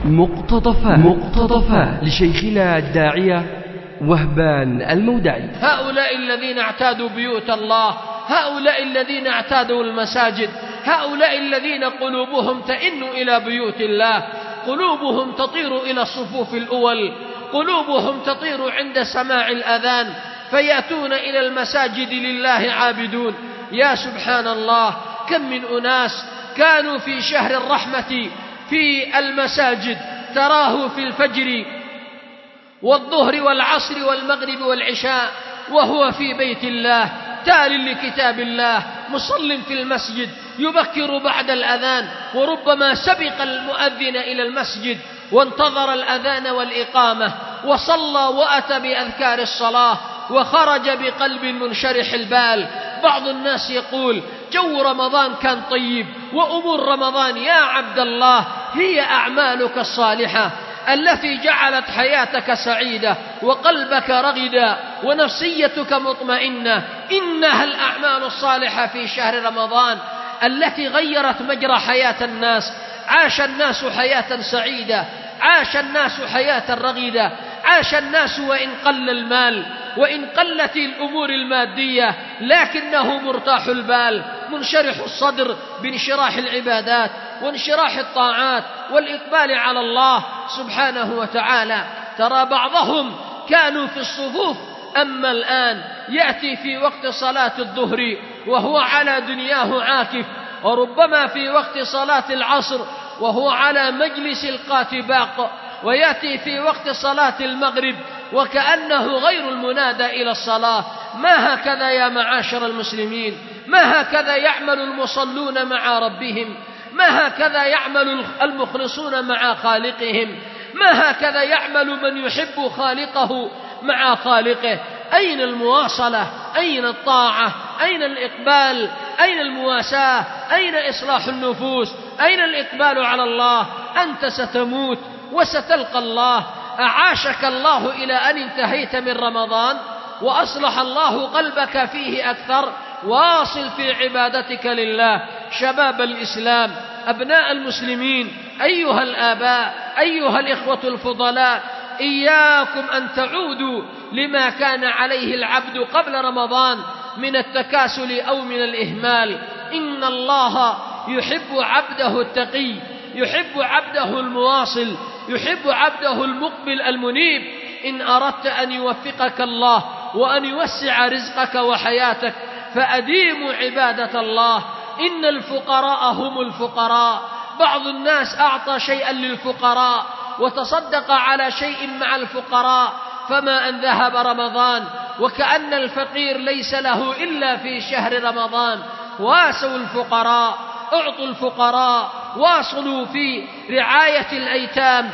مقتطفات لشيخنا الداعية وهبان المودعي. هؤلاء الذين اعتادوا بيوت الله، هؤلاء الذين اعتادوا المساجد، هؤلاء الذين قلوبهم تئن إلى بيوت الله، قلوبهم تطير إلى الصفوف الأول، قلوبهم تطير عند سماع الأذان، فيأتون إلى المساجد لله عابدون. يا سبحان الله، كم من أناس كانوا في شهر الرحمة في المساجد، تراه في الفجر والظهر والعصر والمغرب والعشاء وهو في بيت الله تال لكتاب الله، مصل في المسجد، يبكر بعد الأذان، وربما سبق المؤذن إلى المسجد وانتظر الأذان والإقامة وصلى وأتى بأذكار الصلاة وخرج بقلب منشرح البال. بعض الناس يقول جو رمضان كان طيب، وأمور رمضان يا عبد الله هي أعمالك الصالحة التي جعلت حياتك سعيدة وقلبك رغدا ونفسيتك مطمئنة. إنها الأعمال الصالحة في شهر رمضان التي غيرت مجرى حياة الناس. عاش الناس حياة سعيدة، عاش الناس حياة رغدة، عاش الناس وإن قل المال وإن قلت الأمور المادية، لكنه مرتاح البال منشرح الصدر بانشراح العبادات وانشراح الطاعات والإقبال على الله سبحانه وتعالى. ترى بعضهم كانوا في الصفوف، أما الآن يأتي في وقت صلاة الظهر وهو على دنياه عاكف، وربما في وقت صلاة العصر وهو على مجلس القاتباق، ويأتي في وقت صلاة المغرب وكأنه غير المنادى إلى الصلاة. ما هكذا يا معاشر المسلمين، ما هكذا يعمل المصلون مع ربهم، ما هكذا يعمل المخلصون مع خالقهم، ما هكذا يعمل من يحب خالقه مع خالقه. أين المواصلة؟ أين الطاعة؟ أين الإقبال؟ أين المواساة؟ أين إصلاح النفوس؟ أين الإقبال على الله؟ أنت ستموت وستلقى الله. أعاشك الله إلى أن انتهيت من رمضان وأصلح الله قلبك فيه أكثر. واصل في عبادتك لله. شباب الإسلام، أبناء المسلمين، أيها الآباء، أيها الإخوة الفضلاء، إياكم أن تعودوا لما كان عليه العبد قبل رمضان من التكاسل أو من الإهمال. إن الله يحب عبده التقي، يحب عبده المواصل، يحب عبده المقبل المنيب. إن أردت أن يوفقك الله وأن يوسع رزقك وحياتك فأديموا عبادة الله. إن الفقراء هم الفقراء. بعض الناس أعطى شيئا للفقراء وتصدق على شيء مع الفقراء، فما أن ذهب رمضان وكأن الفقير ليس له إلا في شهر رمضان. واسوا الفقراء، اعطوا الفقراء، واصلوا في رعاية الأيتام،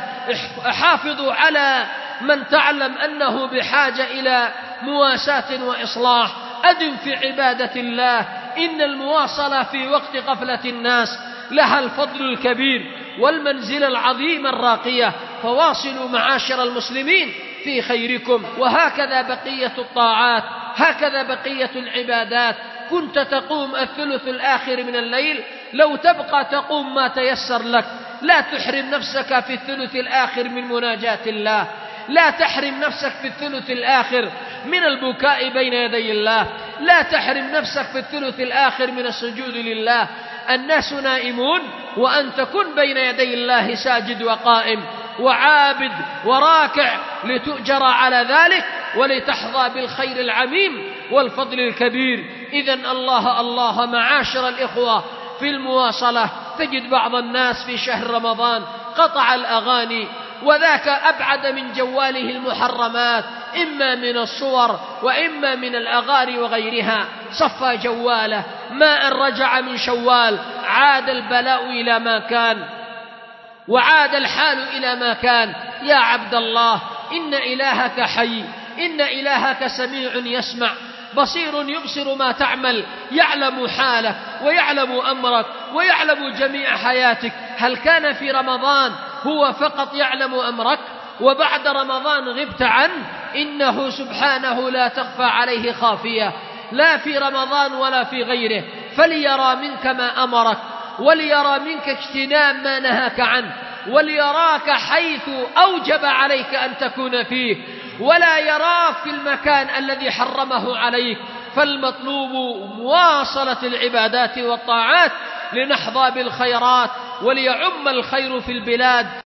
حافظوا على من تعلم أنه بحاجة إلى مواساة وإصلاح. أدم في عبادة الله. إن المواصلة في وقت غفلة الناس لها الفضل الكبير والمنزلة العظيمة الراقية. فواصلوا معاشر المسلمين في خيركم. وهكذا بقية الطاعات، هكذا بقية العبادات. كنت تقوم الثلث الآخر من الليل، لو تبقى تقوم ما تيسر لك. لا تحرم نفسك في الثلث الآخر من مناجاة الله، لا تحرم نفسك في الثلث الآخر من البكاء بين يدي الله، لا تحرم نفسك في الثلث الآخر من السجود لله. الناس نائمون وأنت كن بين يدي الله ساجد وقائم وعابد وراكع لتؤجر على ذلك ولتحظى بالخير العميم والفضل الكبير. إذن الله معاشر الإخوة في المواصلة. تجد بعض الناس في شهر رمضان قطع الأغاني، وذاك أبعد من جواله المحرمات، إما من الصور وإما من الأغاني وغيرها. صفى جواله، ما أن رجع من شوال عاد البلاء إلى ما كان وعاد الحال إلى ما كان. يا عبد الله، إن إلهك حي، إن إلهك سميع يسمع، بصير يبصر ما تعمل، يعلم حالك ويعلم أمرك ويعلم جميع حياتك. هل كان في رمضان هو فقط يعلم أمرك وبعد رمضان غبت عنه؟ إنه سبحانه لا تخفى عليه خافية، لا في رمضان ولا في غيره. فليرى منك ما أمرك وليرى منك اجتناب ما نهاك عنه، وليراك حيث أوجب عليك أن تكون فيه، ولا يراك في المكان الذي حرمه عليك. فالمطلوب مواصلة العبادات والطاعات لنحظى بالخيرات وليعم الخير في البلاد.